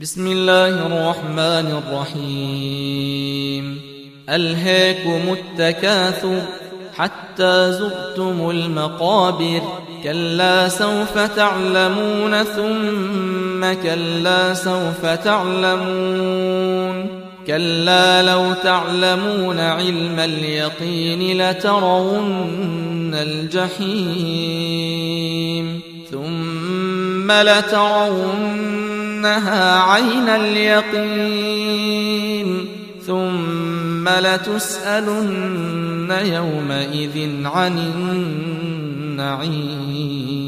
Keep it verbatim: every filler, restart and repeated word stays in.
بسم الله الرحمن الرحيم. ألهاكم التكاثر حتى زرتم المقابر، كلا سوف تعلمون ثم كلا سوف تعلمون، كلا لو تعلمون علم اليقين لترون الجحيم ثم لترونها عين اليقين ثم لتسألن يومئذ عن النعيم.